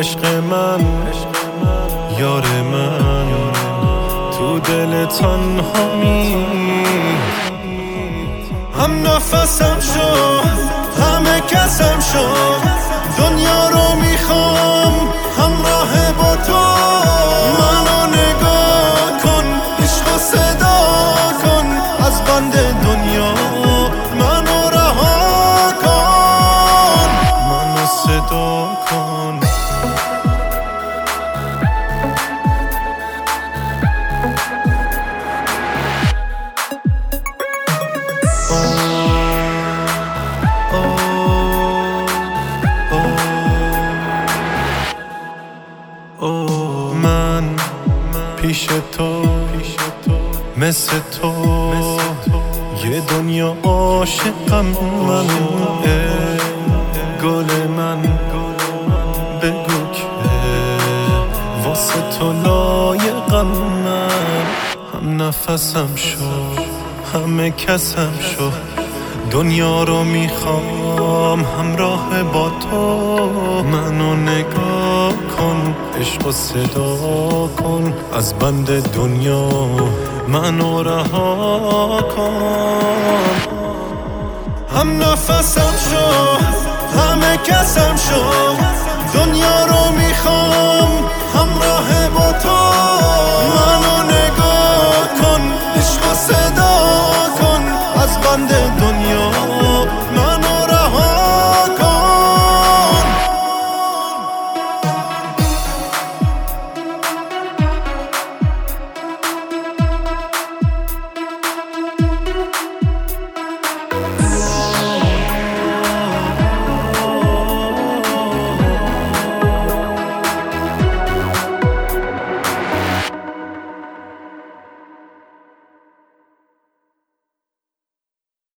عشق من یار من تو دل تنهایی هم نفسم شد همه کسم شد دنیا رو میخوام همراه با تو منو نگاه کن عشق صدا کن از بند دنیا منو رها کن منو صدا کن من پیش تو مثل تو یه دنیا عاشقم من گل من بگو که واسه تو لایقم من هم نفسم شد همه کسم شد دنیا رو میخوام همراه با تو منو نگاه کن عشق و صدا کن از بند دنیا منو رها کن هم نفسم شد همه کسم شد دنیا رو میخوام